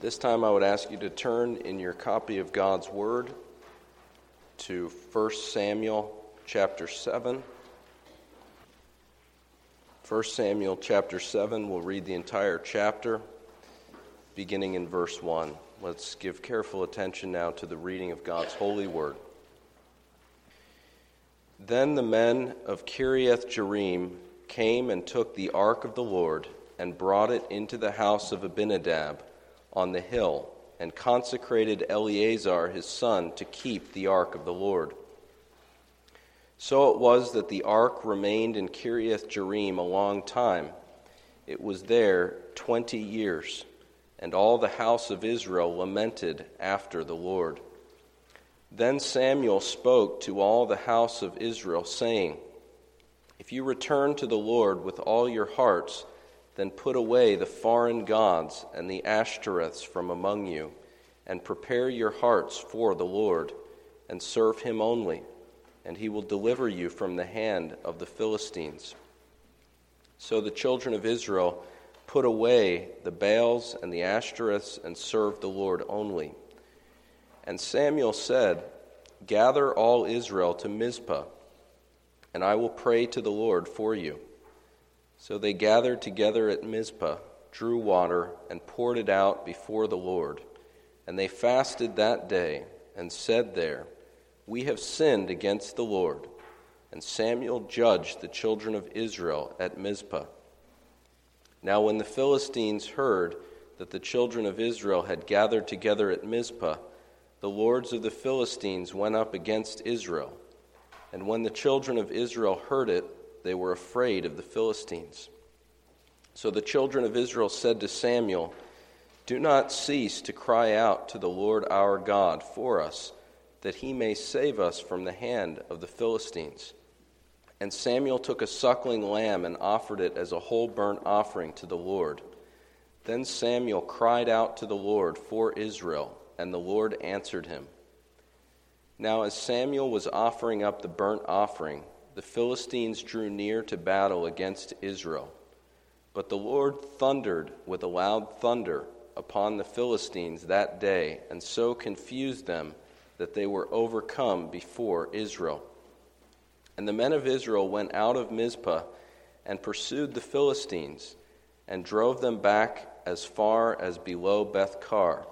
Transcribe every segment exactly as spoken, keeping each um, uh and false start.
This time I would ask you to turn in your copy of God's Word to First Samuel chapter seven. First Samuel chapter seven, we'll read the entire chapter, beginning in verse one. Let's give careful attention now to the reading of God's holy word. Then the men of Kiriath-Jearim came and took the ark of the Lord and brought it into the house of Abinadab on the hill, and consecrated Eleazar his son to keep the ark of the Lord. So it was that the ark remained in Kiriath-Jearim a long time. It was there twenty years, and all the house of Israel lamented after the Lord. Then Samuel spoke to all the house of Israel, saying, If you return to the Lord with all your hearts, then put away the foreign gods and the Ashtoreths from among you, and prepare your hearts for the Lord, and serve him only, and he will deliver you from the hand of the Philistines. So the children of Israel put away the Baals and the Ashtoreths and served the Lord only. And Samuel said, Gather all Israel to Mizpah, and I will pray to the Lord for you. So they gathered together at Mizpah, drew water, and poured it out before the Lord. And they fasted that day, and said there, We have sinned against the Lord. And Samuel judged the children of Israel at Mizpah. Now when the Philistines heard that the children of Israel had gathered together at Mizpah, the lords of the Philistines went up against Israel. And when the children of Israel heard it, they were afraid of the Philistines. So the children of Israel said to Samuel, Do not cease to cry out to the Lord our God for us, that he may save us from the hand of the Philistines. And Samuel took a suckling lamb and offered it as a whole burnt offering to the Lord. Then Samuel cried out to the Lord for Israel, and the Lord answered him. Now as Samuel was offering up the burnt offering, the Philistines drew near to battle against Israel. But the Lord thundered with a loud thunder upon the Philistines that day, and so confused them that they were overcome before Israel. And the men of Israel went out of Mizpah and pursued the Philistines, and drove them back as far as below Beth-kar.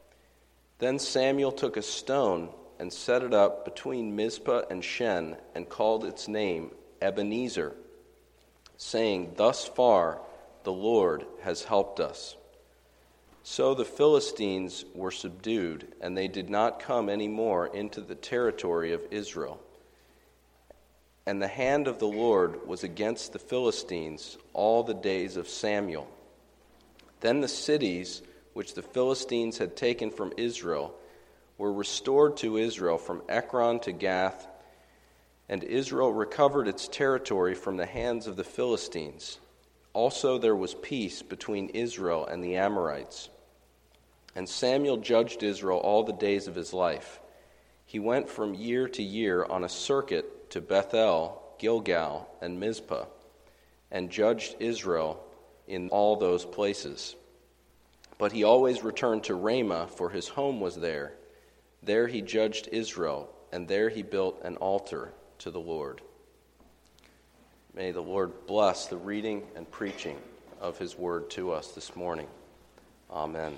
Then Samuel took a stone and set it up between Mizpah and Shen, and called its name Ebenezer, saying, Thus far the Lord has helped us. So the Philistines were subdued, and they did not come any more into the territory of Israel. And the hand of the Lord was against the Philistines all the days of Samuel. Then the cities which the Philistines had taken from Israel were restored to Israel from Ekron to Gath, and Israel recovered its territory from the hands of the Philistines. Also there was peace between Israel and the Amorites. And Samuel judged Israel all the days of his life. He went from year to year on a circuit to Bethel, Gilgal, and Mizpah, and judged Israel in all those places. But he always returned to Ramah, for his home was there. There he judged Israel, and there he built an altar to the Lord. May the Lord bless the reading and preaching of his word to us this morning. Amen.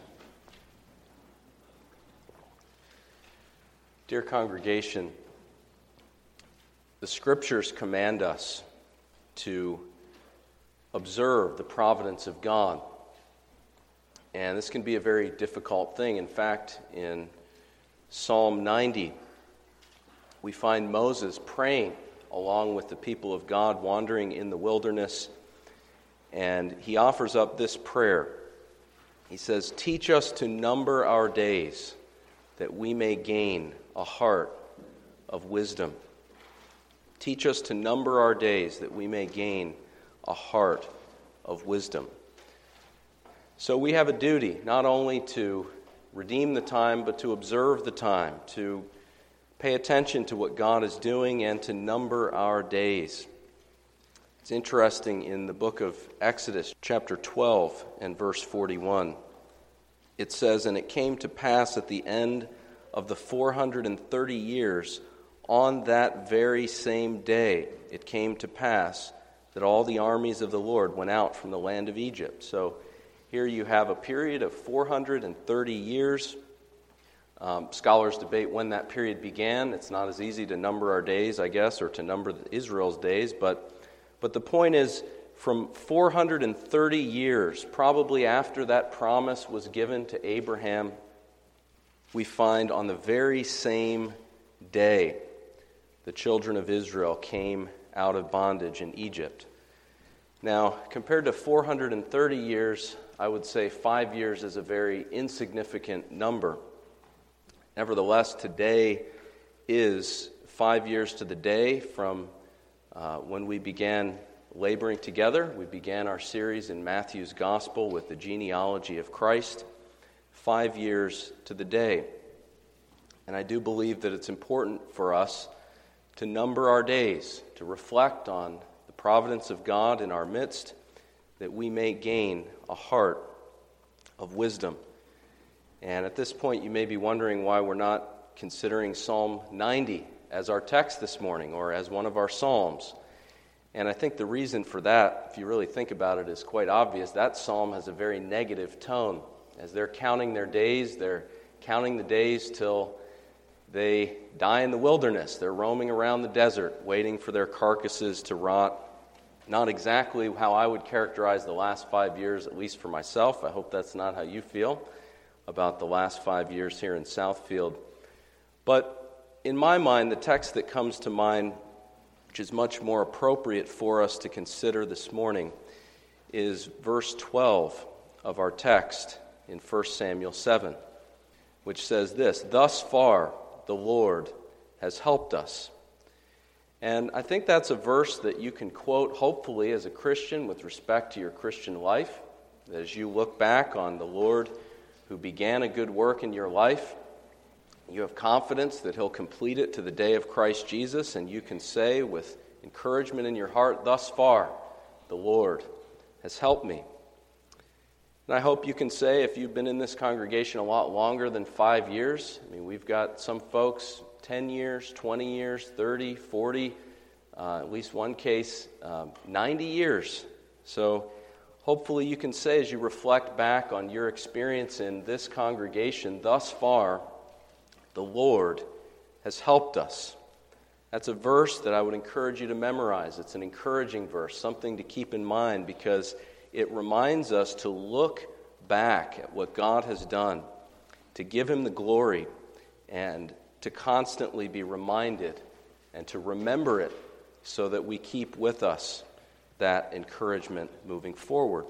Dear congregation, the Scriptures command us to observe the providence of God. And this can be a very difficult thing. In fact, in Psalm ninety, we find Moses praying along with the people of God wandering in the wilderness, and he offers up this prayer. He says, Teach us to number our days, that we may gain a heart of wisdom. Teach us to number our days, that we may gain a heart of wisdom. So we have a duty not only to redeem the time, but to observe the time, to pay attention to what God is doing, and to number our days. It's interesting in the book of Exodus, chapter twelve and verse forty-one. it says, "And it came to pass at the end of the four hundred thirty years, on that very same day, it came to pass that all the armies of the Lord went out from the land of Egypt." So here you have a period of four hundred thirty years. Um, scholars debate when that period began. It's not as easy to number our days, I guess, or to number Israel's days, but but the point is, from four hundred thirty years, probably after that promise was given to Abraham, we find on the very same day the children of Israel came out of bondage in Egypt. Now, compared to four hundred thirty years, I would say five years is a very insignificant number. Nevertheless, today is five years to the day from uh, when we began laboring together. We began our series in Matthew's Gospel with the genealogy of Christ, five years to the day. And I do believe that it's important for us to number our days, to reflect on the providence of God in our midst, that we may gain a heart of wisdom. And at this point, you may be wondering why we're not considering Psalm ninety as our text this morning or as one of our psalms. And I think the reason for that, if you really think about it, is quite obvious. That psalm has a very negative tone. As they're counting their days, they're counting the days till they die in the wilderness. They're roaming around the desert, waiting for their carcasses to rot. Not exactly how I would characterize the last five years, at least for myself. I hope that's not how you feel about the last five years here in Southfield. But in my mind, the text that comes to mind, which is much more appropriate for us to consider this morning, is verse twelve of our text in First Samuel seven, which says this: "Thus far the Lord has helped us." And I think that's a verse that you can quote, hopefully, as a Christian with respect to your Christian life. That as you look back on the Lord who began a good work in your life, you have confidence that He'll complete it to the day of Christ Jesus, and you can say with encouragement in your heart, "Thus far, the Lord has helped me." And I hope you can say, if you've been in this congregation a lot longer than five years, I mean, we've got some folks ten years, twenty years, thirty, forty, uh, at least one case, uh, ninety years. So hopefully you can say, as you reflect back on your experience in this congregation, thus far, the Lord has helped us. That's a verse that I would encourage you to memorize. It's an encouraging verse, something to keep in mind, because it reminds us to look back at what God has done, to give Him the glory, and to constantly be reminded and to remember it so that we keep with us that encouragement moving forward.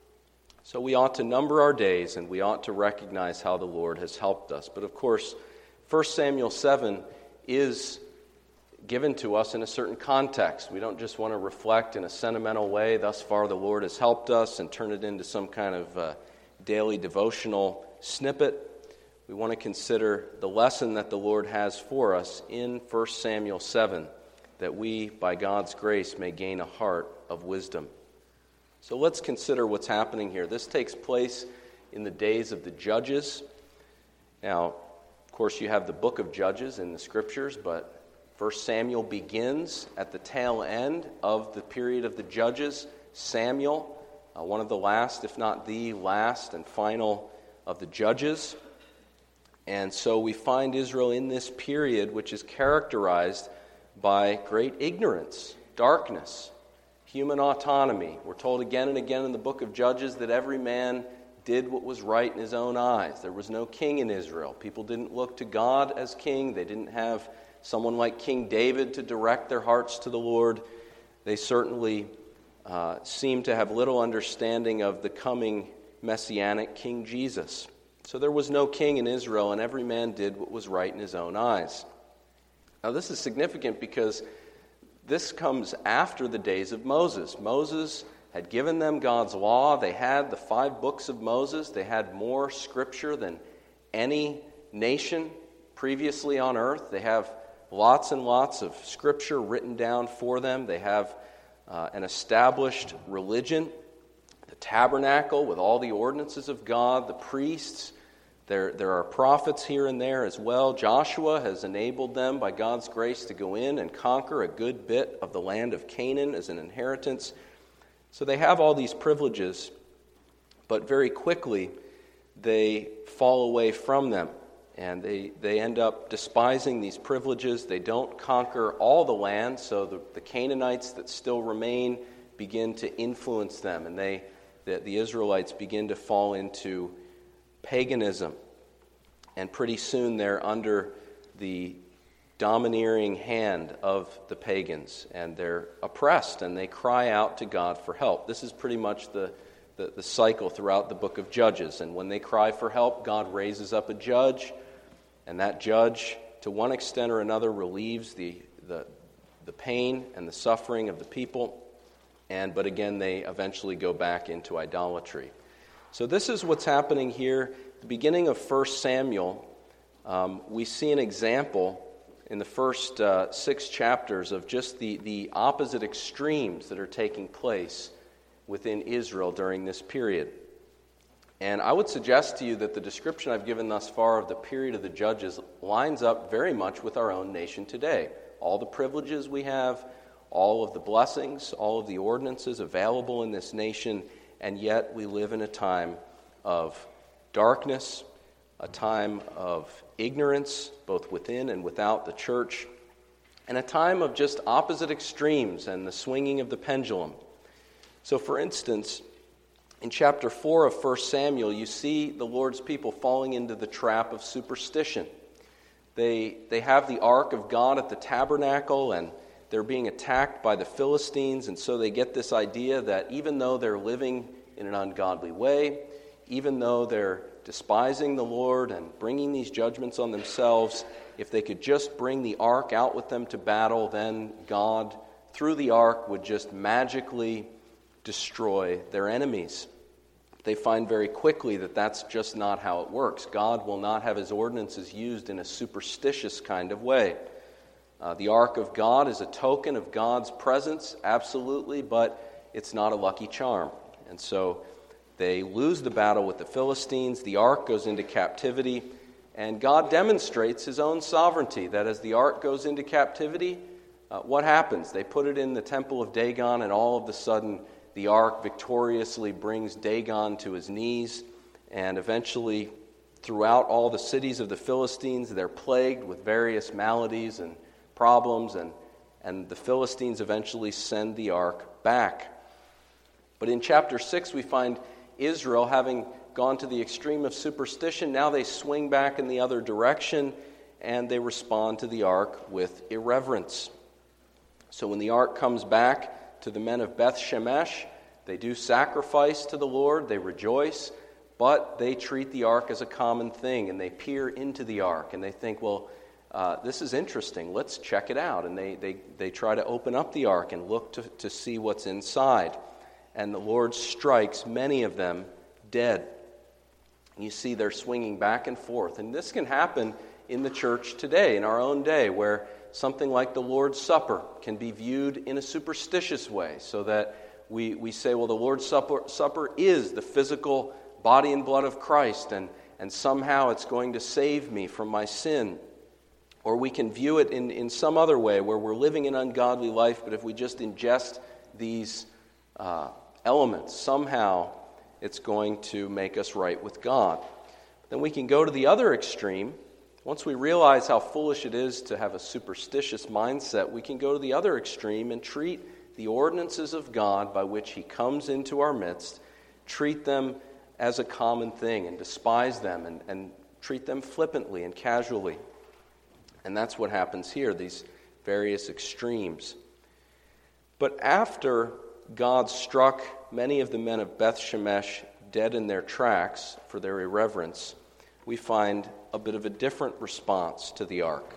So we ought to number our days, and we ought to recognize how the Lord has helped us. But of course, First Samuel seven is given to us in a certain context. We don't just want to reflect in a sentimental way, "Thus far the Lord has helped us," and turn it into some kind of uh, daily devotional snippet. We want to consider the lesson that the Lord has for us in First Samuel seven, that we, by God's grace, may gain a heart of wisdom. So let's consider what's happening here. This takes place in the days of the Judges. Now, of course, you have the book of Judges in the Scriptures, but First Samuel begins at the tail end of the period of the Judges. Samuel, uh, one of the last, if not the last and final of the Judges. And so we find Israel in this period which is characterized by great ignorance, darkness, human autonomy. We're told again and again in the book of Judges that every man did what was right in his own eyes. There was no king in Israel. People didn't look to God as king. They didn't have someone like King David to direct their hearts to the Lord. They certainly uh, seem to have little understanding of the coming Messianic King Jesus. So there was no king in Israel, and every man did what was right in his own eyes. Now this is significant because this comes after the days of Moses. Moses had given them God's law. They had the five books of Moses. They had more scripture than any nation previously on earth. They have lots and lots of scripture written down for them. They have uh, an established religion. The tabernacle with all the ordinances of God, the priests. There, there are prophets here and there as well. Joshua has enabled them by God's grace to go in and conquer a good bit of the land of Canaan as an inheritance. So they have all these privileges, but very quickly they fall away from them. And they, they end up despising these privileges. They don't conquer all the land, so the, the Canaanites that still remain begin to influence them, and they the, the Israelites begin to fall into paganism. And pretty soon they're under the domineering hand of the pagans, and they're oppressed, and they cry out to God for help. This is pretty much the, the, the cycle throughout the book of Judges. And when they cry for help, God raises up a judge, and that judge, to one extent or another, relieves the, the, the pain and the suffering of the people. And but again, they eventually go back into idolatry. So this is what's happening here. At the beginning of First Samuel, um, we see an example in the first uh, six chapters of just the, the opposite extremes that are taking place within Israel during this period. And I would suggest to you that the description I've given thus far of the period of the Judges lines up very much with our own nation today. All the privileges we have, all of the blessings, all of the ordinances available in this nation, and yet we live in a time of darkness, a time of ignorance, both within and without the church, and a time of just opposite extremes and the swinging of the pendulum. So, for instance, in chapter four of First Samuel, you see the Lord's people falling into the trap of superstition. They, they have the ark of God at the tabernacle, and they're being attacked by the Philistines, and so they get this idea that even though they're living in an ungodly way, even though they're despising the Lord and bringing these judgments on themselves, if they could just bring the ark out with them to battle, then God, through the ark, would just magically destroy their enemies. They find very quickly that that's just not how it works. God will not have his ordinances used in a superstitious kind of way. Uh, the ark of God is a token of God's presence, absolutely, but it's not a lucky charm. And so they lose the battle with the Philistines, the ark goes into captivity, and God demonstrates his own sovereignty, that as the ark goes into captivity, uh, what happens? They put it in the temple of Dagon, and all of a sudden the ark victoriously brings Dagon to his knees, and eventually throughout all the cities of the Philistines, they're plagued with various maladies and problems, and, and the Philistines eventually send the ark back. But in chapter six, we find Israel, having gone to the extreme of superstition, now they swing back in the other direction, and they respond to the ark with irreverence. So when the ark comes back to the men of Beth Shemesh, they do sacrifice to the Lord, they rejoice, but they treat the ark as a common thing, and they peer into the ark, and they think, well, uh, this is interesting, let's check it out. And they, they, they try to open up the ark and look to, to see what's inside. And the Lord strikes many of them dead. You see they're swinging back and forth. And this can happen in the church today, in our own day, where something like the Lord's Supper can be viewed in a superstitious way, so that we, we say, well, the Lord's Supper, Supper is the physical body and blood of Christ, and, and somehow it's going to save me from my sin. Or we can view it in, in some other way, where we're living an ungodly life, but if we just ingest these uh, elements, somehow it's going to make us right with God. Then we can go to the other extreme. Once we realize how foolish it is to have a superstitious mindset, we can go to the other extreme and treat the ordinances of God by which he comes into our midst, treat them as a common thing and despise them and, and treat them flippantly and casually. And that's what happens here, these various extremes. But after God struck many of the men of Beth Shemesh dead in their tracks for their irreverence, we find a bit of a different response to the ark.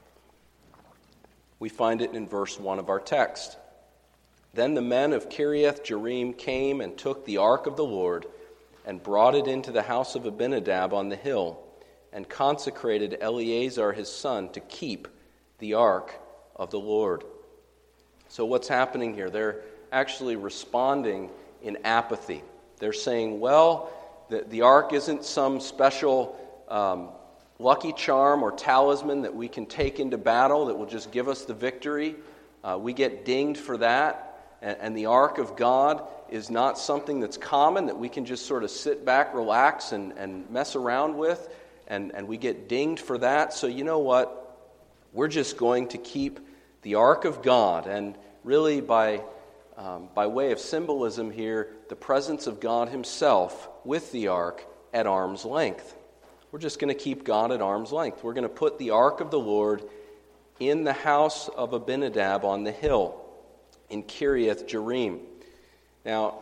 We find it in verse one of our text. Then the men of Kiriath Jearim came and took the ark of the Lord and brought it into the house of Abinadab on the hill, and consecrated Eleazar his son to keep the ark of the Lord. So what's happening here? They're actually responding in apathy. They're saying, well, the, the ark isn't some special um, lucky charm or talisman that we can take into battle that will just give us the victory. Uh, we get dinged for that. And, and the ark of God is not something that's common that we can just sort of sit back, relax, and, and mess around with. And, and we get dinged for that. So you know what? We're just going to keep the ark of God. And really by, um, by way of symbolism here, the presence of God himself with the ark at arm's length. We're just going to keep God at arm's length. We're going to put the ark of the Lord in the house of Abinadab on the hill in Kiriath Jearim. Now,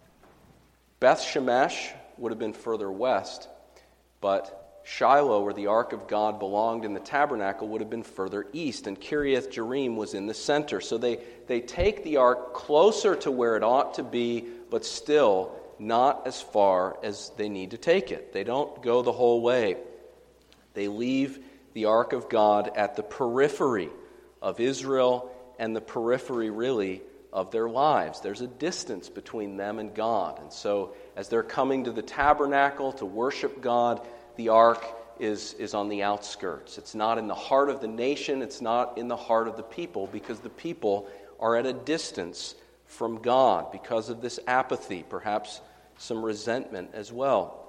Beth Shemesh would have been further west, but Shiloh, where the ark of God belonged in the tabernacle, would have been further east, and Kiriath Jearim was in the center. So they, they take the ark closer to where it ought to be, but still not as far as they need to take it. They don't go the whole way. They leave the ark of God at the periphery of Israel and the periphery, really, of their lives. There's a distance between them and God. And so as they're coming to the tabernacle to worship God, the ark is, is on the outskirts. It's not in the heart of the nation. It's not in the heart of the people, because the people are at a distance from God because of this apathy, perhaps some resentment as well.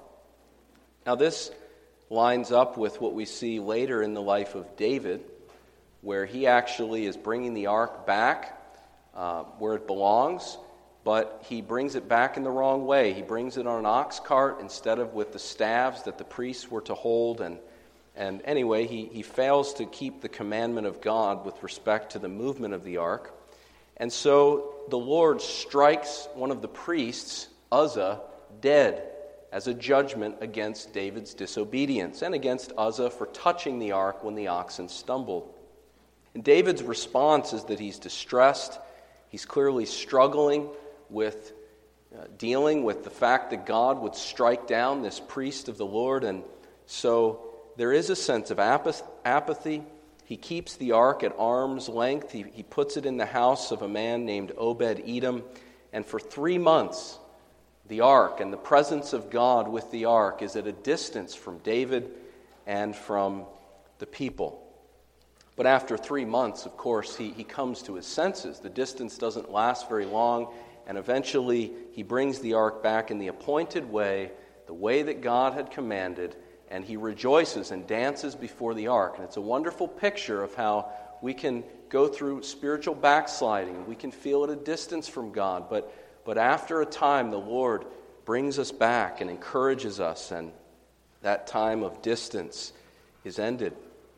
Now this lines up with what we see later in the life of David, where he actually is bringing the ark back uh, where it belongs, but he brings it back in the wrong way. He brings it on an ox cart instead of with the staves that the priests were to hold. And, and anyway, he, he fails to keep the commandment of God with respect to the movement of the ark. And so the Lord strikes one of the priests, Uzzah, dead as a judgment against David's disobedience and against Uzzah for touching the ark when the oxen stumbled. And David's response is that he's distressed. He's clearly struggling with uh, dealing with the fact that God would strike down this priest of the Lord. And so there is a sense of apath- apathy. He keeps the ark at arm's length. He, he puts it in the house of a man named Obed-Edom. And for three months, the ark and the presence of God with the ark is at a distance from David and from the people. But after three months, of course, he, he comes to his senses. The distance doesn't last very long, and eventually he brings the ark back in the appointed way, the way that God had commanded, and he rejoices and dances before the ark. And it's a wonderful picture of how we can go through spiritual backsliding. We can feel at a distance from God, but But after a time, the Lord brings us back and encourages us, and that time of distance is ended.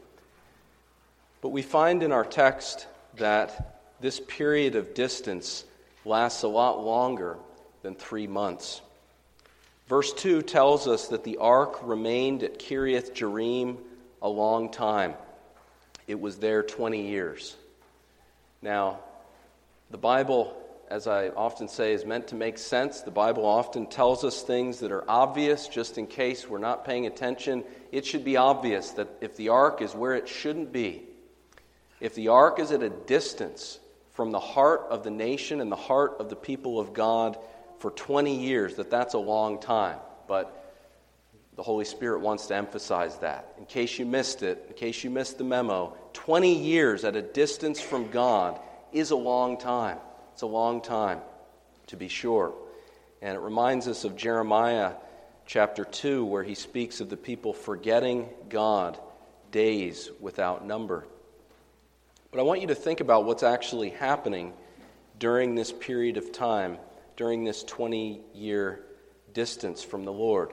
But we find in our text that this period of distance lasts a lot longer than three months. Verse two tells us that the ark remained at Kiriath Jearim a long time. It was there twenty years. Now, the Bible, as I often say, is meant to make sense. The Bible often tells us things that are obvious, just in case we're not paying attention. It should be obvious that if the ark is where it shouldn't be, if the ark is at a distance from the heart of the nation and the heart of the people of God for twenty years, that that's a long time. But the Holy Spirit wants to emphasize that. In case you missed it, in case you missed the memo, twenty years at a distance from God is a long time. It's a long time, to be sure. And it reminds us of Jeremiah chapter two, where he speaks of the people forgetting God days without number. But I want you to think about what's actually happening during this period of time, during this twenty-year distance from the Lord.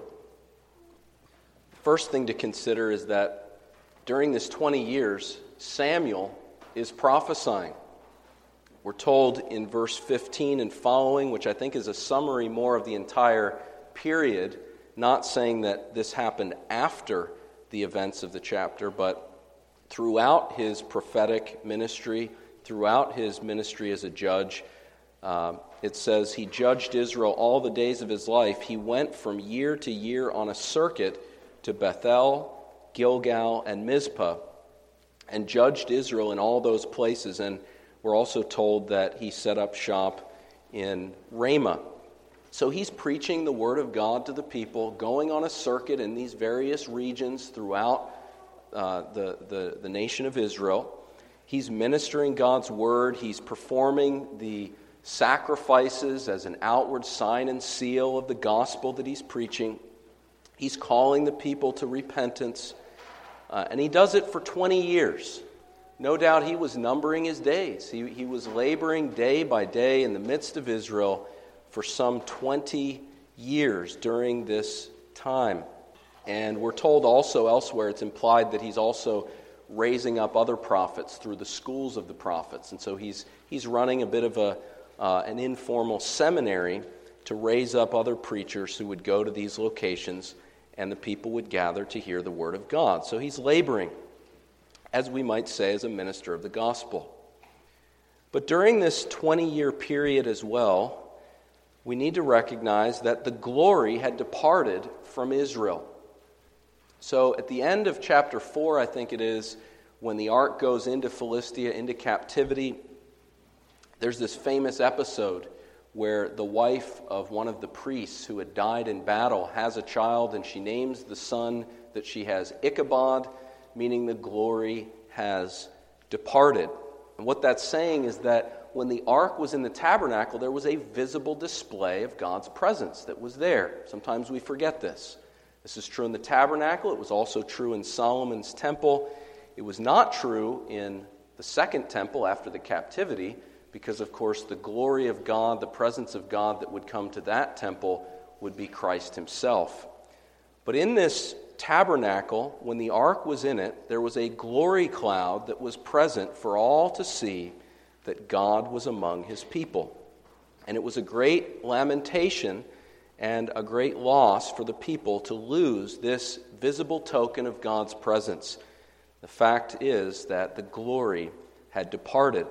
First thing to consider is that during this twenty years, Samuel is prophesying. We're told in verse fifteen and following, which I think is a summary more of the entire period, not saying that this happened after the events of the chapter, but throughout his prophetic ministry, throughout his ministry as a judge, uh, it says he judged Israel all the days of his life. He went from year to year on a circuit to Bethel, Gilgal, and Mizpah, and judged Israel in all those places. And we're also told that he set up shop in Ramah. So he's preaching the word of God to the people, going on a circuit in these various regions throughout uh, the, the, the nation of Israel. He's ministering God's word. He's performing the sacrifices as an outward sign and seal of the gospel that he's preaching. He's calling the people to repentance. Uh, and he does it for twenty years. No doubt he was numbering his days. He, he was laboring day by day in the midst of Israel for some twenty years during this time. And we're told also elsewhere, it's implied that he's also raising up other prophets through the schools of the prophets. And so he's he's running a bit of a uh, an informal seminary to raise up other preachers who would go to these locations, and the people would gather to hear the word of God. So he's laboring, as we might say, as a minister of the gospel. But during this twenty-year period as well, we need to recognize that the glory had departed from Israel. So at the end of chapter four, I think it is, when the ark goes into Philistia, into captivity, there's this famous episode where the wife of one of the priests who had died in battle has a child, and she names the son that she has Ichabod, meaning the glory has departed. And what that's saying is that when the ark was in the tabernacle, there was a visible display of God's presence that was there. Sometimes we forget this. This is true in the tabernacle. It was also true in Solomon's temple. It was not true in the second temple after the captivity, because, of course, the glory of God, the presence of God that would come to that temple would be Christ himself. But in this tabernacle, when the ark was in it, there was a glory cloud that was present for all to see that God was among his people. And it was a great lamentation and a great loss for the people to lose this visible token of God's presence. The fact is that the glory had departed.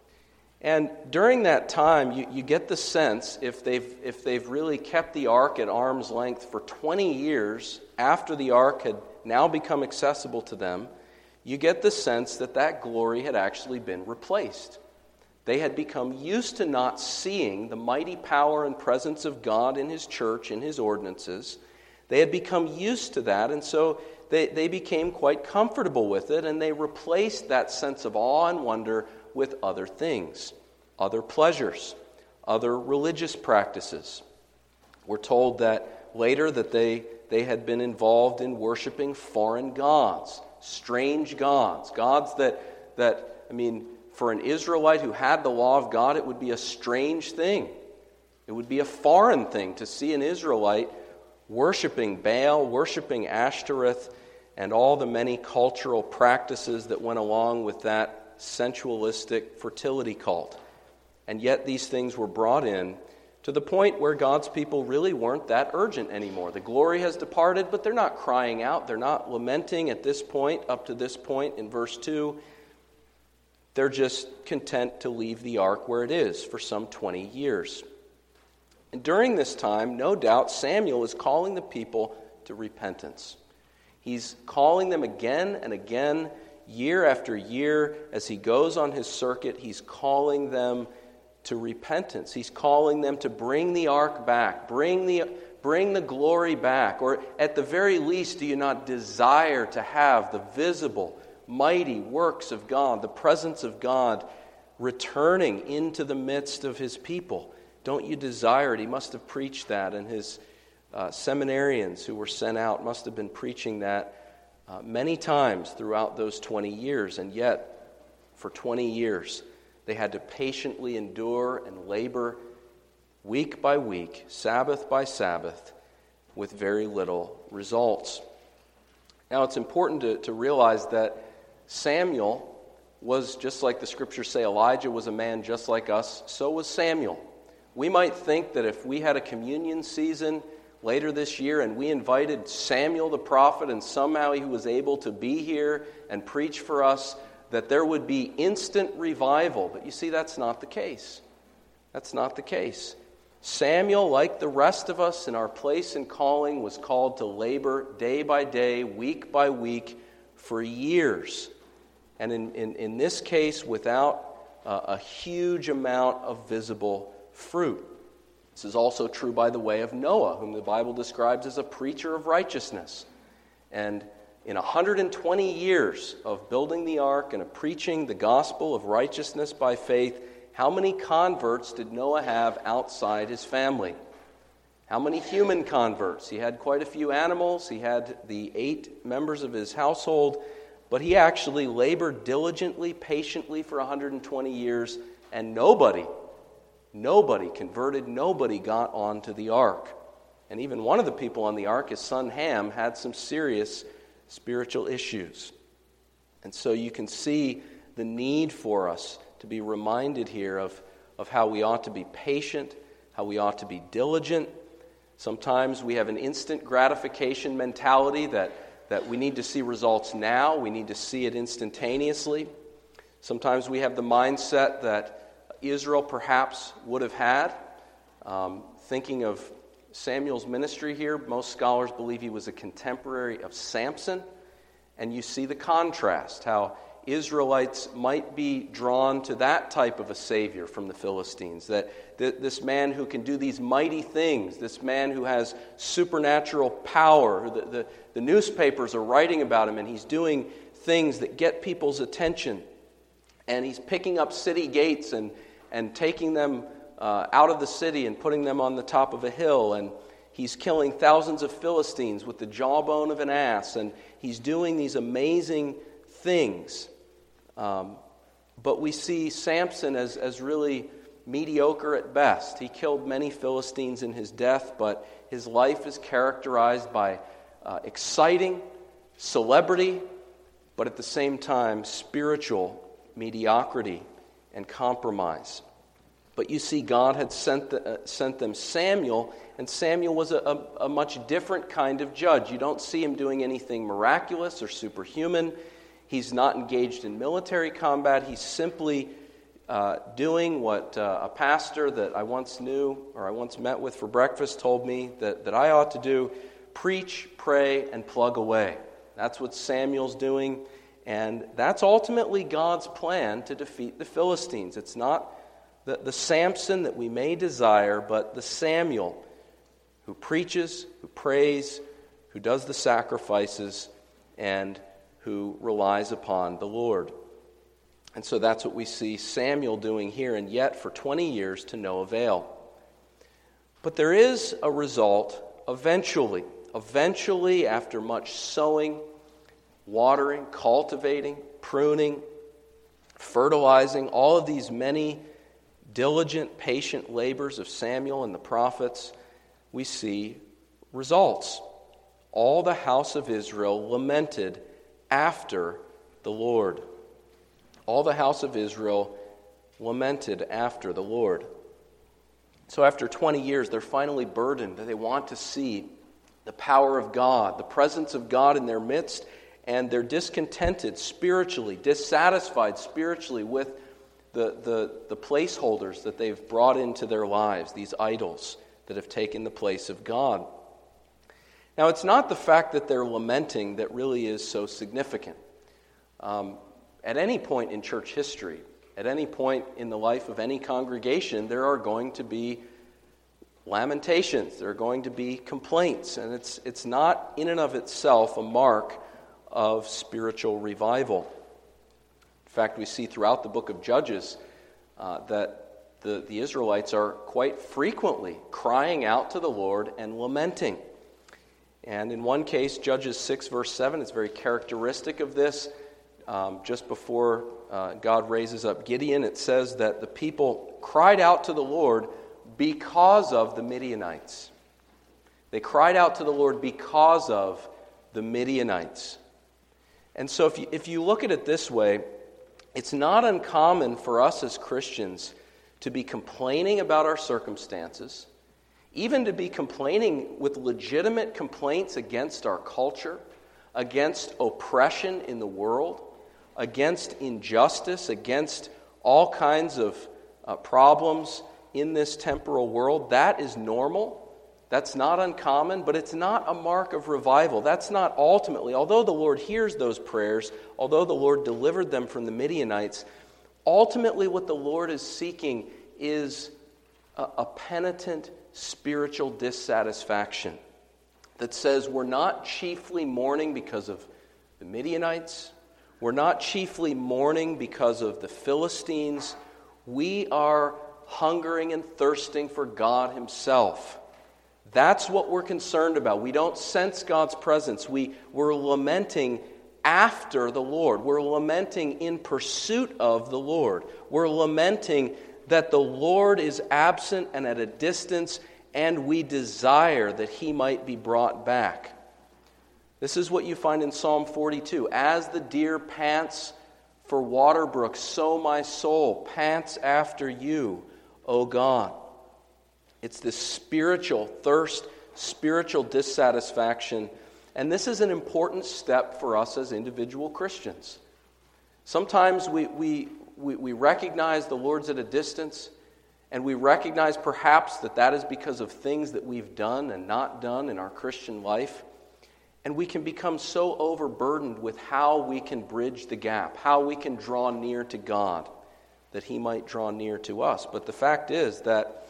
And during that time, you, you get the sense, if they've if they've really kept the ark at arm's length for twenty years after the ark had now become accessible to them, you get the sense that that glory had actually been replaced. They had become used to not seeing the mighty power and presence of God in his church, in his ordinances. They had become used to that, and so they, they became quite comfortable with it, and they replaced that sense of awe and wonder with other things, other pleasures, other religious practices. We're told that later that they, they had been involved in worshiping foreign gods, strange gods, gods that, that, I mean, for an Israelite who had the law of God, it would be a strange thing. It would be a foreign thing to see an Israelite worshiping Baal, worshiping Ashtoreth, and all the many cultural practices that went along with that sensualistic fertility cult. And yet these things were brought in to the point where God's people really weren't that urgent anymore. The glory has departed, but they're not crying out. They're not lamenting at this point, up to this point in verse two. They're just content to leave the ark where it is for some twenty years. And during this time, no doubt, Samuel is calling the people to repentance. He's calling them again and again, year after year, as he goes on his circuit. He's calling them to repentance. He's calling them to bring the ark back, bring the bring the glory back, or at the very least, do you not desire to have the visible, mighty works of God, the presence of God returning into the midst of his people? Don't you desire it? He must have preached that, and his uh, seminarians who were sent out must have been preaching that Uh, many times throughout those twenty years, and yet for twenty years they had to patiently endure and labor week by week, Sabbath by Sabbath, with very little results. Now it's important to, to realize that Samuel was, just like the scriptures say, Elijah was a man just like us, so was Samuel. We might think that if we had a communion season later this year and we invited Samuel the prophet and somehow he was able to be here and preach for us, that there would be instant revival. But you see, that's not the case. That's not the case. Samuel, like the rest of us in our place and calling, was called to labor day by day, week by week, for years. And in, in, in this case, without uh, a huge amount of visible fruit. This is also true, by the way, of Noah, whom the Bible describes as a preacher of righteousness. And in one hundred twenty years of building the ark and of preaching the gospel of righteousness by faith, how many converts did Noah have outside his family? How many human converts? He had quite a few animals. He had the eight members of his household. But he actually labored diligently, patiently for one hundred twenty years, and nobody, nobody converted, nobody got onto the ark. And even one of the people on the ark, his son Ham, had some serious spiritual issues. And so you can see the need for us to be reminded here of, of how we ought to be patient, how we ought to be diligent. Sometimes we have an instant gratification mentality that, that we need to see results now, we need to see it instantaneously. Sometimes we have the mindset that Israel perhaps would have had. Um, thinking of Samuel's ministry here, most scholars believe he was a contemporary of Samson. And you see the contrast, how Israelites might be drawn to that type of a savior from the Philistines. That th- this man who can do these mighty things, this man who has supernatural power, the, the, the newspapers are writing about him, and he's doing things that get people's attention. And he's picking up city gates and, and taking them uh, out of the city and putting them on the top of a hill. And he's killing thousands of Philistines with the jawbone of an ass. And he's doing these amazing things. Um, but we see Samson as, as really mediocre at best. He killed many Philistines in his death, but his life is characterized by uh, exciting celebrity, but at the same time, spiritual mediocrity and compromise. But you see, God had sent the, uh, sent them Samuel, and Samuel was a, a, a much different kind of judge. You don't see him doing anything miraculous or superhuman. He's not engaged in military combat. He's simply uh, doing what uh, a pastor that I once knew or I once met with for breakfast told me that, that I ought to do: preach, pray, and plug away. That's what Samuel's doing. And that's ultimately God's plan to defeat the Philistines. It's not the, the Samson that we may desire, but the Samuel who preaches, who prays, who does the sacrifices, and who relies upon the Lord. And so that's what we see Samuel doing here, and yet for twenty years to no avail. But there is a result eventually. Eventually, after much sowing, watering, cultivating, pruning, fertilizing, all of these many diligent, patient labors of Samuel and the prophets, we see results. All the house of Israel lamented after the Lord. All the house of Israel lamented after the Lord. So after twenty years, they're finally burdened. They want to see the power of God, the presence of God in their midst, and they're discontented spiritually, dissatisfied spiritually with the, the, the placeholders that they've brought into their lives, these idols that have taken the place of God. Now, it's not the fact that they're lamenting that really is so significant. Um, at any point in church history, at any point in the life of any congregation, there are going to be lamentations, there are going to be complaints, and it's it's not in and of itself a mark of spiritual revival. In fact, we see throughout the book of Judges uh, that the, the Israelites are quite frequently crying out to the Lord and lamenting. And in one case, Judges six, verse seven, it's very characteristic of this. Um, just before uh, God raises up Gideon, it says that the people cried out to the Lord because of the Midianites. They cried out to the Lord because of the Midianites. And so if you, if you look at it this way, it's not uncommon for us as Christians to be complaining about our circumstances, even to be complaining with legitimate complaints against our culture, against oppression in the world, against injustice, against all kinds of uh, problems in this temporal world. That is normal. That's not uncommon, but it's not a mark of revival. That's not ultimately, although the Lord hears those prayers, although the Lord delivered them from the Midianites, ultimately what the Lord is seeking is a, a penitent, spiritual dissatisfaction that says we're not chiefly mourning because of the Midianites. We're not chiefly mourning because of the Philistines. We are hungering and thirsting for God Himself. That's what we're concerned about. We don't sense God's presence. We, we're lamenting after the Lord. We're lamenting in pursuit of the Lord. We're lamenting that the Lord is absent and at a distance, and we desire that He might be brought back. This is what you find in Psalm forty-two. As the deer pants for water brooks, so my soul pants after you, O God. It's this spiritual thirst, spiritual dissatisfaction. And this is an important step for us as individual Christians. Sometimes we, we, we, we recognize the Lord's at a distance, and we recognize perhaps that that is because of things that we've done and not done in our Christian life. And we can become so overburdened with how we can bridge the gap, how we can draw near to God, that He might draw near to us. But the fact is that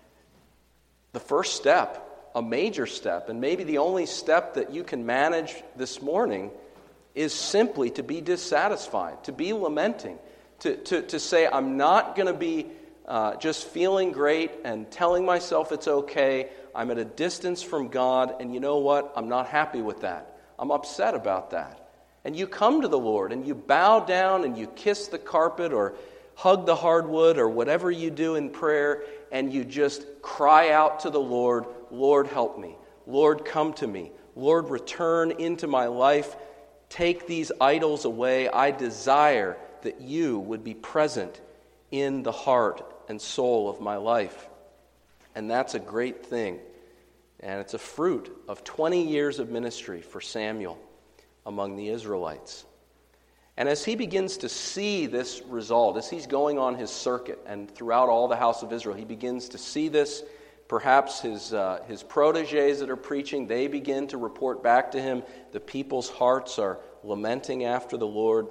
the first step, a major step, and maybe the only step that you can manage this morning, is simply to be dissatisfied, to be lamenting, to, to, to say, I'm not going to be uh, just feeling great and telling myself it's okay. I'm at a distance from God, and you know what? I'm not happy with that. I'm upset about that. And you come to the Lord, and you bow down, and you kiss the carpet, or hug the hardwood, or whatever you do in prayer, and you just cry out to the Lord, Lord, help me. Lord, come to me. Lord, return into my life. Take these idols away. I desire that you would be present in the heart and soul of my life. And that's a great thing. And it's a fruit of twenty years of ministry for Samuel among the Israelites. And as he begins to see this result, as he's going on his circuit and throughout all the house of Israel, he begins to see this. Perhaps his uh, his protégés that are preaching, they begin to report back to him. The people's hearts are lamenting after the Lord.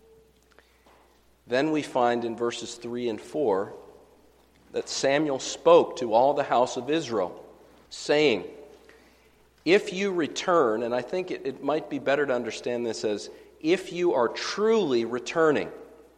Then we find in verses three and four that Samuel spoke to all the house of Israel, saying, if you return, and I think it, it might be better to understand this as, if you are truly returning,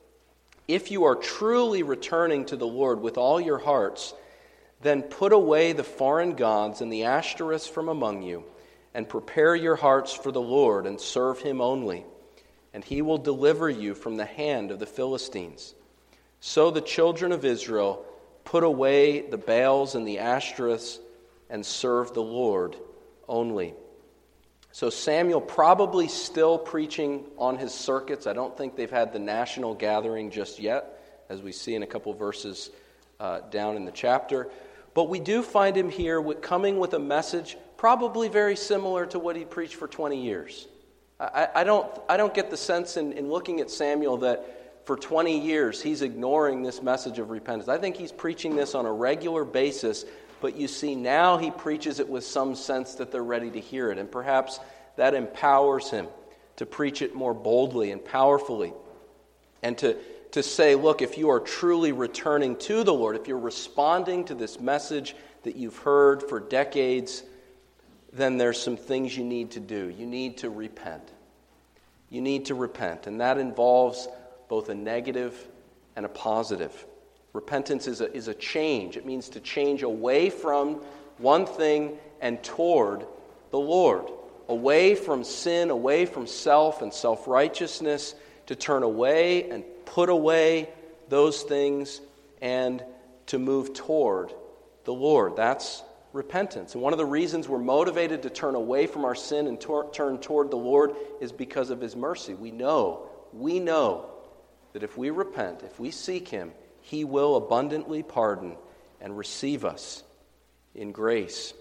if you are truly returning to the Lord with all your hearts, then put away the foreign gods and the Ashtoreths from among you, and prepare your hearts for the Lord, and serve Him only, and He will deliver you from the hand of the Philistines. So the children of Israel put away the Baals and the Ashtoreths, and served the Lord only. So Samuel probably still preaching on his circuits. I don't think they've had the national gathering just yet, as we see in a couple verses uh, down in the chapter. But we do find him here with, coming with a message probably very similar to what he preached for twenty years. I, I don't I don't get the sense in, in looking at Samuel that for twenty years he's ignoring this message of repentance. I think he's preaching this on a regular basis, but you see now he preaches it with some sense that they're ready to hear it. And perhaps that empowers him to preach it more boldly and powerfully. And to, to say, look, if you are truly returning to the Lord, if you're responding to this message that you've heard for decades, then there's some things you need to do. You need to repent. You need to repent. And that involves both a negative and a positive. Repentance is a, is a change. It means to change away from one thing and toward the Lord. Away from sin, away from self and self-righteousness, to turn away and put away those things and to move toward the Lord. That's repentance. And one of the reasons we're motivated to turn away from our sin and tor- turn toward the Lord is because of His mercy. We know, we know that if we repent, if we seek Him, He will abundantly pardon and receive us in grace.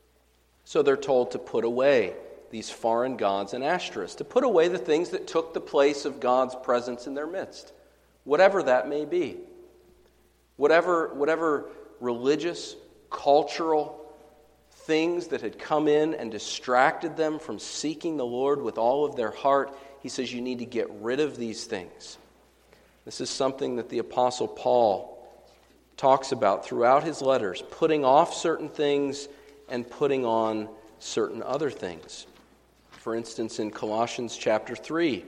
So they're told to put away these foreign gods and Ashtoreths, to put away the things that took the place of God's presence in their midst, whatever that may be. Whatever, whatever religious, cultural things that had come in and distracted them from seeking the Lord with all of their heart, he says you need to get rid of these things. This is something that the Apostle Paul talks about throughout his letters, putting off certain things and putting on certain other things. For instance, in Colossians chapter three,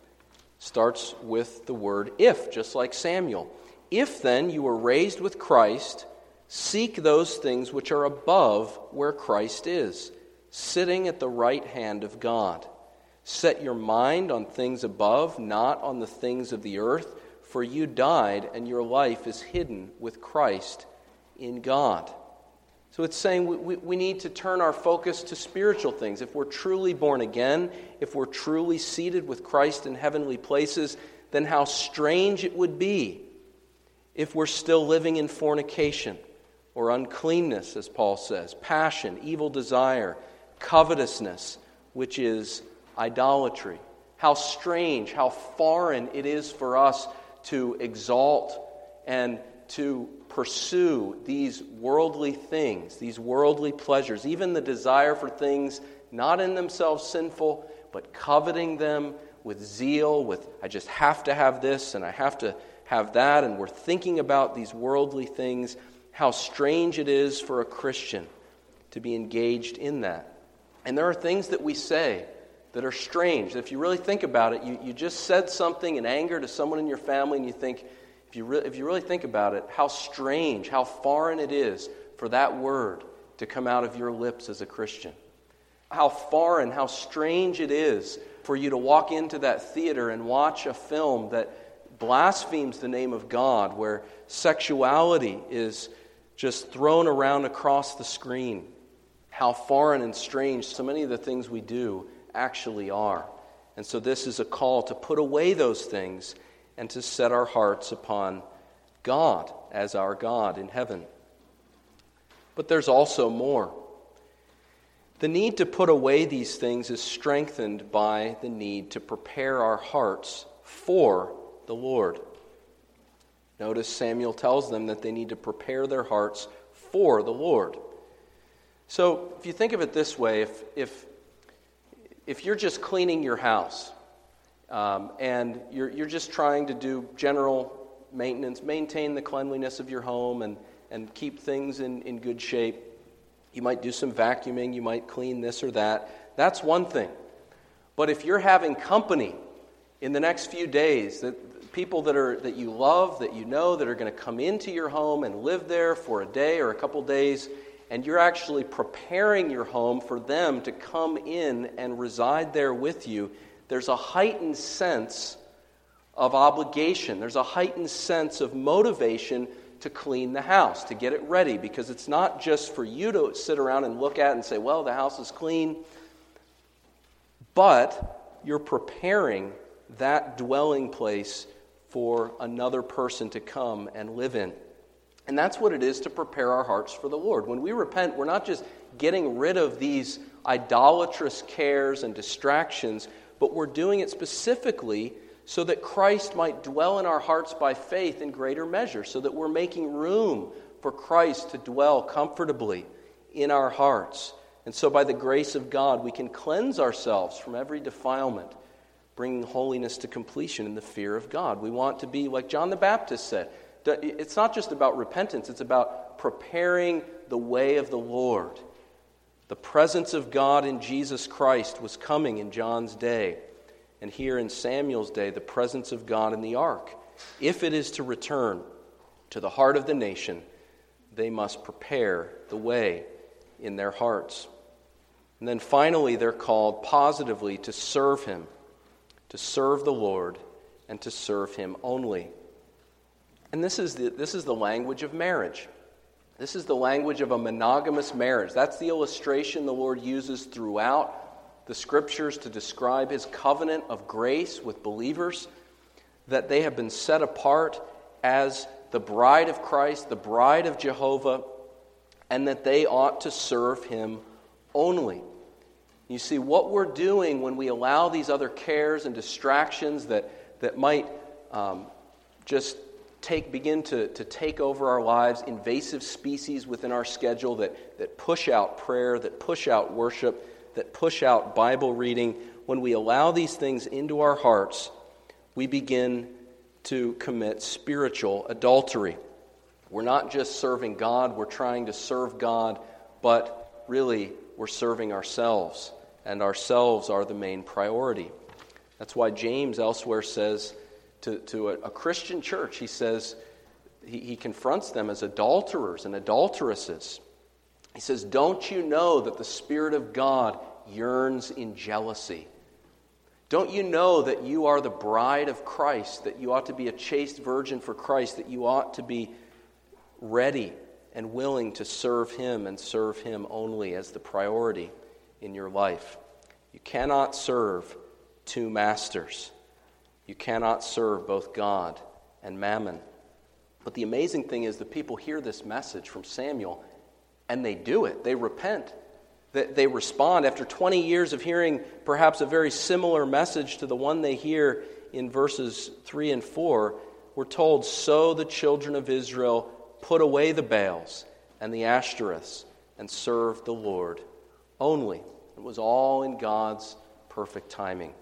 starts with the word if, just like Samuel. If then you were raised with Christ, seek those things which are above where Christ is, sitting at the right hand of God. Set your mind on things above, not on the things of the earth, for you died and your life is hidden with Christ in God. So it's saying we, we, we need to turn our focus to spiritual things. If we're truly born again, if we're truly seated with Christ in heavenly places, then how strange it would be if we're still living in fornication or uncleanness, as Paul says, passion, evil desire, covetousness, which is idolatry. How strange, how foreign it is for us to exalt and to pursue these worldly things, these worldly pleasures, even the desire for things not in themselves sinful, but coveting them with zeal, with I just have to have this and I have to have that, and we're thinking about these worldly things. How strange it is for a Christian to be engaged in that. And there are things that we say that are strange. If you really think about it, you, you just said something in anger to someone in your family, and you think, if you, re- if you really think about it, how strange, how foreign it is for that word to come out of your lips as a Christian. How foreign, how strange it is for you to walk into that theater and watch a film that blasphemes the name of God, where sexuality is just thrown around across the screen. How foreign and strange so many of the things we do actually are. And so this is a call to put away those things and to set our hearts upon God as our God in heaven. But there's also more. The need to put away these things is strengthened by the need to prepare our hearts for the Lord. Notice Samuel tells them that they need to prepare their hearts for the Lord. So if you think of it this way, if if if you're just cleaning your house um, and you're you're just trying to do general maintenance, maintain the cleanliness of your home and, and keep things in, in good shape, you might do some vacuuming, you might clean this or that. That's one thing. But if you're having company in the next few days, that people that are that you love, that you know, that are going to come into your home and live there for a day or a couple days, and you're actually preparing your home for them to come in and reside there with you, there's a heightened sense of obligation. There's a heightened sense of motivation to clean the house, to get it ready, because it's not just for you to sit around and look at and say, well, the house is clean, but you're preparing that dwelling place for another person to come and live in. And that's what it is to prepare our hearts for the Lord. When we repent, we're not just getting rid of these idolatrous cares and distractions, but we're doing it specifically so that Christ might dwell in our hearts by faith in greater measure, so that we're making room for Christ to dwell comfortably in our hearts. And so by the grace of God, we can cleanse ourselves from every defilement, bringing holiness to completion in the fear of God. We want to be, like John the Baptist said, it's not just about repentance, it's about preparing the way of the Lord. The presence of God in Jesus Christ was coming in John's day. And here in Samuel's day, the presence of God in the ark. If it is to return to the heart of the nation, they must prepare the way in their hearts. And then finally, they're called positively to serve Him, to serve the Lord, and to serve Him only. And this is the, this is the language of marriage. This is the language of a monogamous marriage. That's the illustration the Lord uses throughout the Scriptures to describe His covenant of grace with believers, that they have been set apart as the bride of Christ, the bride of Jehovah, and that they ought to serve Him only. You see, what we're doing when we allow these other cares and distractions that, that might um, just take begin to, to take over our lives, invasive species within our schedule that, that push out prayer, that push out worship, that push out Bible reading, when we allow these things into our hearts, we begin to commit spiritual adultery. We're not just serving God, we're trying to serve God, but really we're serving ourselves, and ourselves are the main priority. That's why James elsewhere says to, to a, a Christian church, he says, he, he confronts them as adulterers and adulteresses. He says, don't you know that the Spirit of God yearns in jealousy? Don't you know that you are the bride of Christ, that you ought to be a chaste virgin for Christ, that you ought to be ready and willing to serve Him and serve Him only as the priority in your life? You cannot serve two masters. You cannot serve both God and mammon. But the amazing thing is the people hear this message from Samuel and they do it. They repent. They respond after twenty years of hearing perhaps a very similar message to the one they hear in verses three and four. We're told, so the children of Israel put away the Baals and the Ashtoreths and served the Lord only. It was all in God's perfect timing.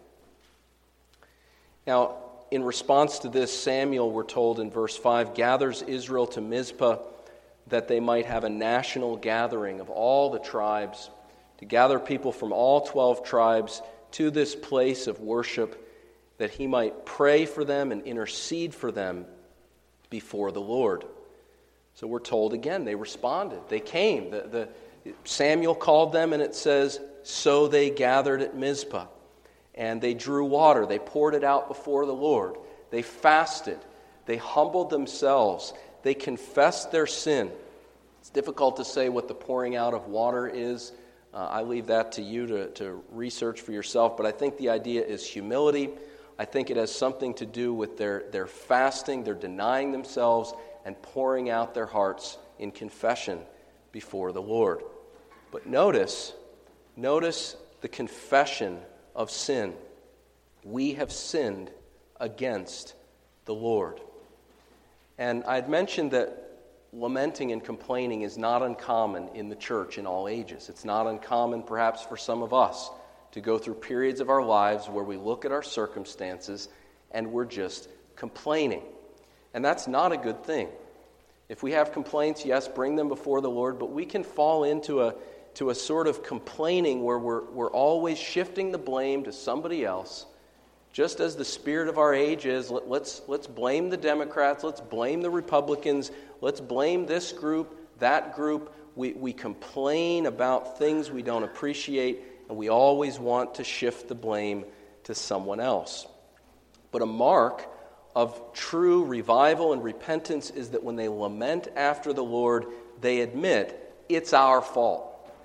Now, in response to this, Samuel, we're told in verse five, gathers Israel to Mizpah that they might have a national gathering of all the tribes, to gather people from all twelve tribes to this place of worship, that he might pray for them and intercede for them before the Lord. So we're told again, they responded. They came. The, the, Samuel called them, and it says, so they gathered at Mizpah. And they drew water. They poured it out before the Lord. They fasted. They humbled themselves. They confessed their sin. It's difficult to say what the pouring out of water is. Uh, I leave that to you to, to research for yourself, but I think the idea is humility. I think it has something to do with their, their fasting, their denying themselves, and pouring out their hearts in confession before the Lord. But notice, notice the confession of sin. We have sinned against the Lord. And I'd mentioned that lamenting and complaining is not uncommon in the church in all ages. It's not uncommon, perhaps, for some of us to go through periods of our lives where we look at our circumstances and we're just complaining. And that's not a good thing. If we have complaints, yes, bring them before the Lord, but we can fall into a to a sort of complaining where we're we're always shifting the blame to somebody else. Just as the spirit of our age is, let, let's let's blame the Democrats, let's blame the Republicans, let's blame this group, that group. We we complain about things we don't appreciate, and we always want to shift the blame to someone else. But a mark of true revival and repentance is that when they lament after the Lord, they admit it's our fault.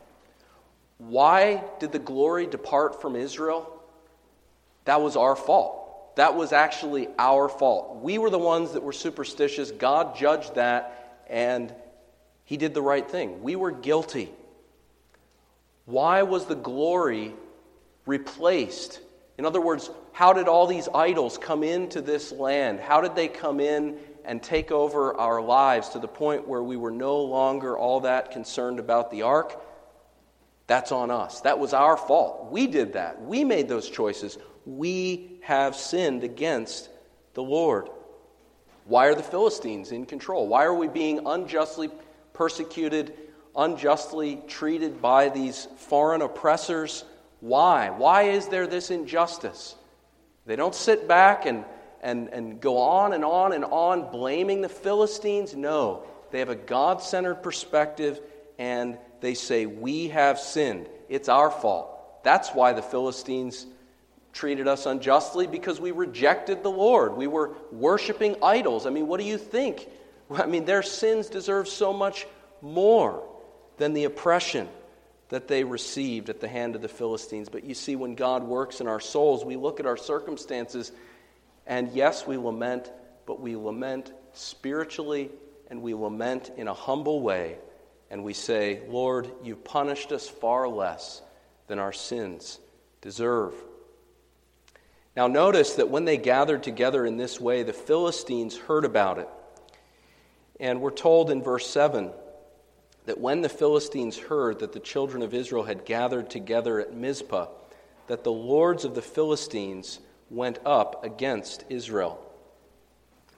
Why did the glory depart from Israel? That was our fault. That was actually our fault. We were the ones that were superstitious. God judged that, and He did the right thing. We were guilty. Why was the glory replaced? In other words, how did all these idols come into this land? How did they come in and take over our lives to the point where we were no longer all that concerned about the ark? That's on us. That was our fault. We did that. We made those choices. We have sinned against the Lord. Why are the Philistines in control? Why are we being unjustly persecuted, unjustly treated by these foreign oppressors? Why? Why is there this injustice? They don't sit back and, and, and go on and on and on blaming the Philistines. No, they have a God-centered perspective, and they say, we have sinned. It's our fault. That's why the Philistines treated us unjustly, because we rejected the Lord. We were worshiping idols. I mean, what do you think? I mean, their sins deserve so much more than the oppression that they received at the hand of the Philistines. But you see, when God works in our souls, we look at our circumstances, and yes, we lament, but we lament spiritually, and we lament in a humble way. And we say, Lord, you've punished us far less than our sins deserve. Now notice that when they gathered together in this way, the Philistines heard about it. And we're told in verse seven that when the Philistines heard that the children of Israel had gathered together at Mizpah, that the lords of the Philistines went up against Israel.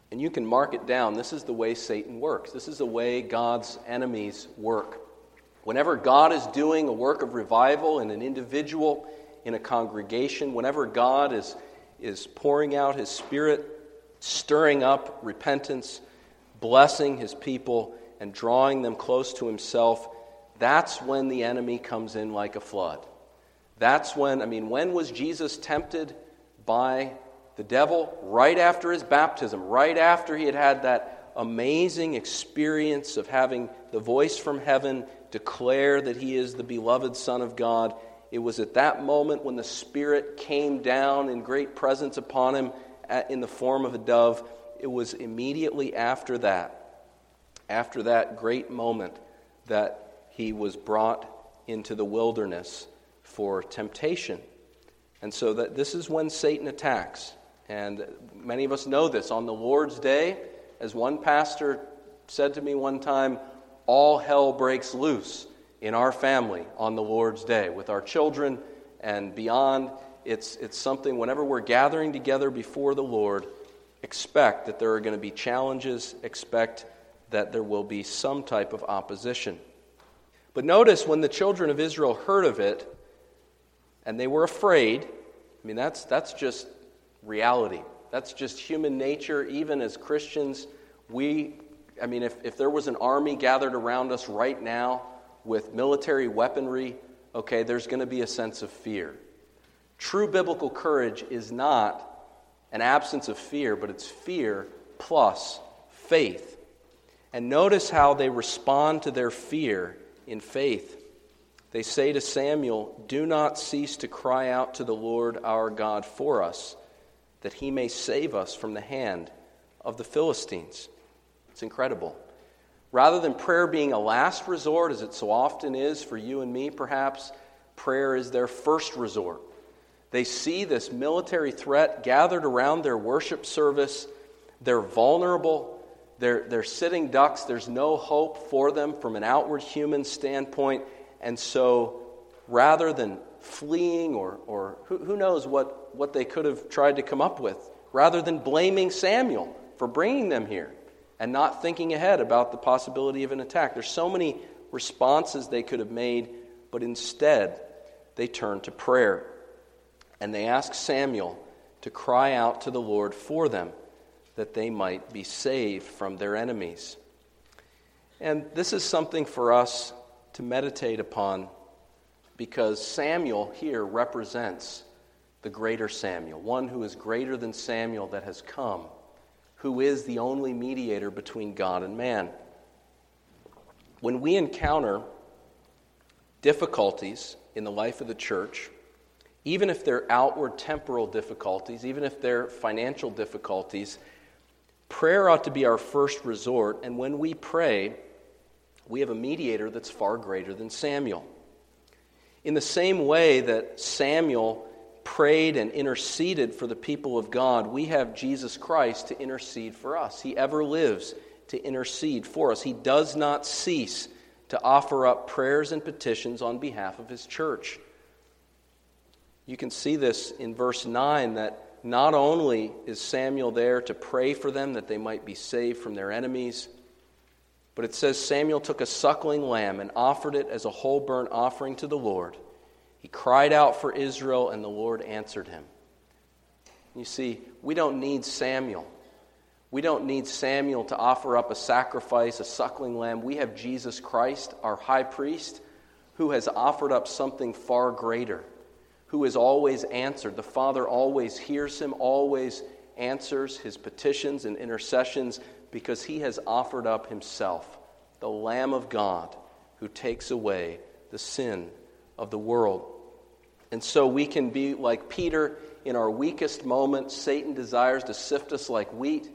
And you can mark it down. This is the way Satan works. This is the way God's enemies work. Whenever God is doing a work of revival in an individual, in a congregation, whenever God is, is pouring out His Spirit, stirring up repentance, blessing His people, and drawing them close to Himself, that's when the enemy comes in like a flood. That's when, I mean, when was Jesus tempted by the devil? Right after His baptism, right after He had had that amazing experience of having the voice from heaven declare that He is the beloved Son of God. It was at that moment when the Spirit came down in great presence upon Him in the form of a dove. It was immediately after that, after that great moment, that He was brought into the wilderness for temptation. And so that this is when Satan attacks. And many of us know this. On the Lord's Day, as one pastor said to me one time, all hell breaks loose in our family on the Lord's Day with our children and beyond. It's, it's something, whenever we're gathering together before the Lord, expect that there are going to be challenges, expect that there will be some type of opposition. But notice when the children of Israel heard of it, and they were afraid, I mean, that's that's just reality. That's just human nature. Even as Christians, we, I mean, if, if there was an army gathered around us right now with military weaponry, okay, there's going to be a sense of fear. True biblical courage is not an absence of fear, but it's fear plus faith. And notice how they respond to their fear in faith. They say to Samuel, "Do not cease to cry out to the Lord our God for us, that He may save us from the hand of the Philistines." It's incredible. Rather than prayer being a last resort, as it so often is for you and me perhaps, prayer is their first resort. They see this military threat gathered around their worship service. They're vulnerable. They're, they're sitting ducks. There's no hope for them from an outward human standpoint. And so rather than fleeing or, or who, who knows what, what they could have tried to come up with, rather than blaming Samuel for bringing them here and not thinking ahead about the possibility of an attack. There's so many responses they could have made, but instead they turn to prayer. And they ask Samuel to cry out to the Lord for them, that they might be saved from their enemies. And this is something for us to meditate upon, because Samuel here represents the greater Samuel, one who is greater than Samuel that has come, who is the only mediator between God and man. When we encounter difficulties in the life of the church, even if they're outward temporal difficulties, even if they're financial difficulties, prayer ought to be our first resort. And when we pray, we have a mediator that's far greater than Samuel. In the same way that Samuel prayed and interceded for the people of God, we have Jesus Christ to intercede for us. He ever lives to intercede for us. He does not cease to offer up prayers and petitions on behalf of His church. You can see this in verse nine, that not only is Samuel there to pray for them that they might be saved from their enemies, but it says Samuel took a suckling lamb and offered it as a whole burnt offering to the Lord. He cried out for Israel, and the Lord answered him. You see, we don't need Samuel. We don't need Samuel to offer up a sacrifice, a suckling lamb. We have Jesus Christ, our high priest, who has offered up something far greater, who has always answered. The Father always hears him, always answers his petitions and intercessions, because he has offered up himself, the Lamb of God, who takes away the sin of the world. And so we can be like Peter in our weakest moment. Satan desires to sift us like wheat.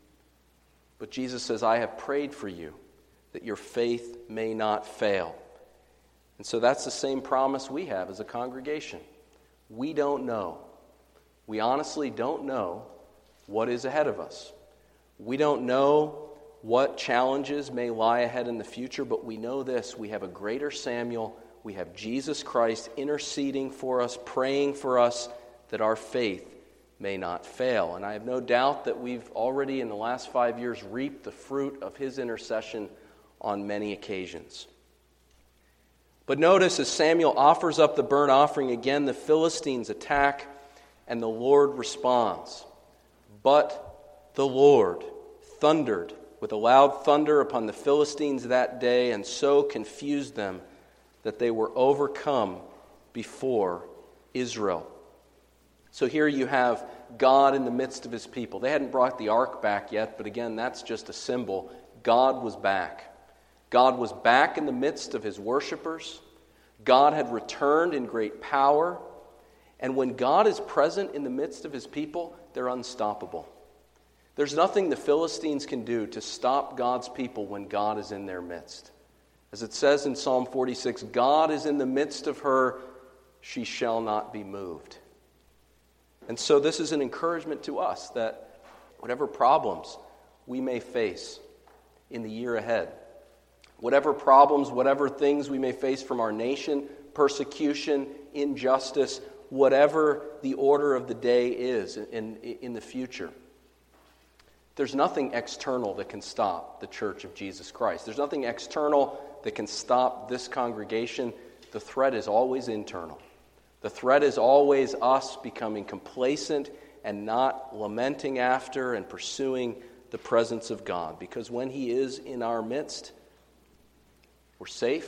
But Jesus says, "I have prayed for you, that your faith may not fail." And so that's the same promise we have as a congregation. We don't know. We honestly don't know what is ahead of us. We don't know what challenges may lie ahead in the future, but we know this: we have a greater Samuel. We have Jesus Christ interceding for us, praying for us, that our faith may not fail. And I have no doubt that we've already in the last five years reaped the fruit of his intercession on many occasions. But notice as Samuel offers up the burnt offering again, the Philistines attack and the Lord responds. But the Lord thundered with a loud thunder upon the Philistines that day and so confused them that they were overcome before Israel. So here you have God in the midst of his people. They hadn't brought the ark back yet, but again, that's just a symbol. God was back. God was back in the midst of his worshipers. God had returned in great power. And when God is present in the midst of his people, they're unstoppable. There's nothing the Philistines can do to stop God's people when God is in their midst. As it says in Psalm forty-six, God is in the midst of her, she shall not be moved. And so this is an encouragement to us that whatever problems we may face in the year ahead, whatever problems, whatever things we may face from our nation, persecution, injustice, whatever the order of the day is in, in, in the future, there's nothing external that can stop the Church of Jesus Christ. There's nothing external that can stop this congregation. The threat is always internal. The threat is always us becoming complacent and not lamenting after and pursuing the presence of God. Because when he is in our midst, we're safe,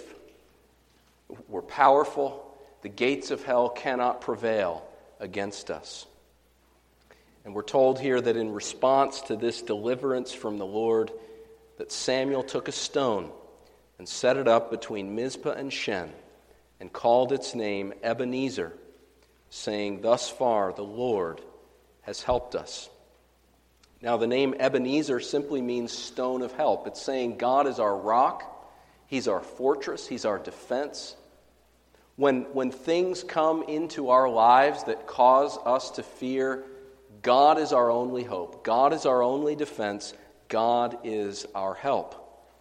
we're powerful, the gates of hell cannot prevail against us. And we're told here that in response to this deliverance from the Lord, that Samuel took a stone and set it up between Mizpah and Shen, and called its name Ebenezer, saying, "Thus far the Lord has helped us." Now the name Ebenezer simply means stone of help. It's saying God is our rock, he's our fortress, he's our defense. When, when things come into our lives that cause us to fear, God is our only hope. God is our only defense. God is our help.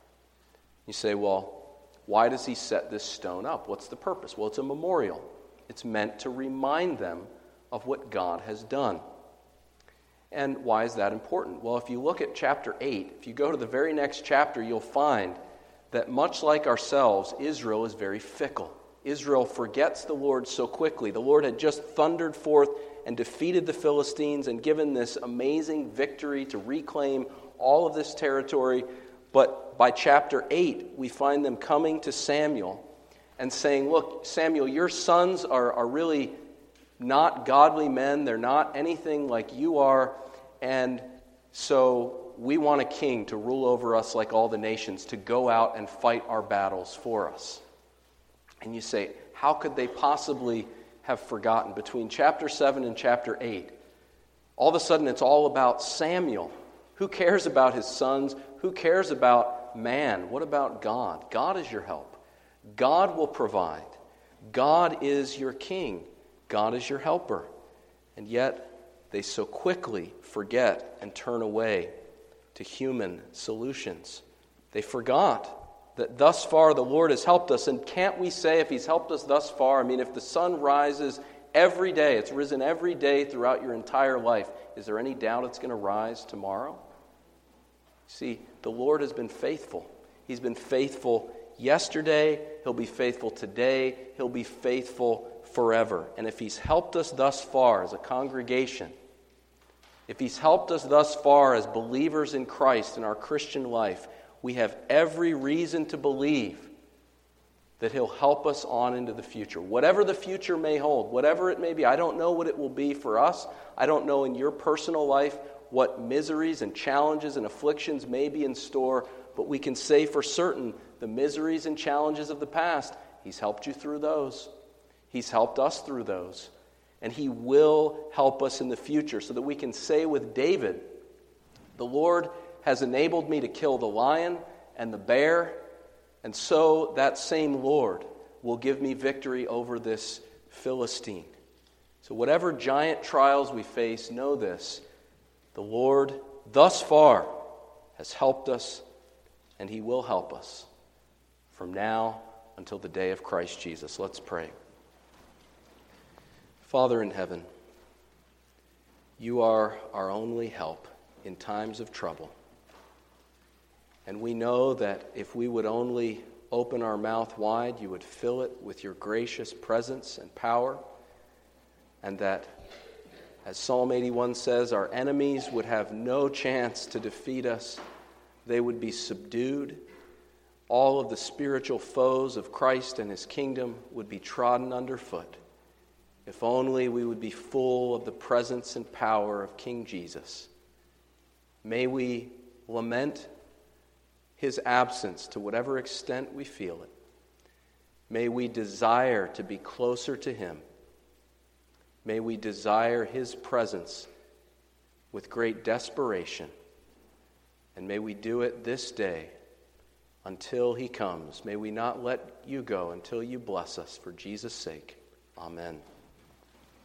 You say, well, why does he set this stone up? What's the purpose? Well, it's a memorial. It's meant to remind them of what God has done. And why is that important? Well, if you look at chapter eight, if you go to the very next chapter, you'll find that much like ourselves, Israel is very fickle. Israel forgets the Lord so quickly. The Lord had just thundered forth and defeated the Philistines and given this amazing victory to reclaim all of this territory. But by chapter eight, we find them coming to Samuel and saying, look, Samuel, your sons are, are really not godly men. They're not anything like you are. And so we want a king to rule over us like all the nations, to go out and fight our battles for us. And you say, how could they possibly have forgotten? Between chapter seven and chapter eight, all of a sudden it's all about Samuel. Who cares about his sons? Who cares about man? What about God? God is your help. God will provide. God is your king. God is your helper. And yet they so quickly forget and turn away to human solutions. They forgot that thus far the Lord has helped us. And can't we say if he's helped us thus far, I mean, if the sun rises every day, it's risen every day throughout your entire life, is there any doubt it's going to rise tomorrow? See, the Lord has been faithful. He's been faithful yesterday. He'll be faithful today. He'll be faithful forever. And if he's helped us thus far as a congregation, if he's helped us thus far as believers in Christ in our Christian life, we have every reason to believe that he'll help us on into the future. Whatever the future may hold, whatever it may be. I don't know what it will be for us. I don't know in your personal life what miseries and challenges and afflictions may be in store, but we can say for certain the miseries and challenges of the past, he's helped you through those. He's helped us through those. And he will help us in the future so that we can say with David, the Lord has enabled me to kill the lion and the bear, and so that same Lord will give me victory over this Philistine. So whatever giant trials we face, know this, the Lord thus far has helped us, and he will help us from now until the day of Christ Jesus. Let's pray. Father in heaven, You are our only help in times of trouble. And we know that if we would only open our mouth wide, you would fill it with your gracious presence and power, and that, as Psalm eighty-one says, our enemies would have no chance to defeat us. They would be subdued. All of the spiritual foes of Christ and his kingdom would be trodden underfoot. If only we would be full of the presence and power of King Jesus. May we lament his absence to whatever extent we feel it. May we desire to be closer to him. May we desire his presence with great desperation. And may we do it this day until he comes. May we not let you go until you bless us for Jesus' sake. Amen.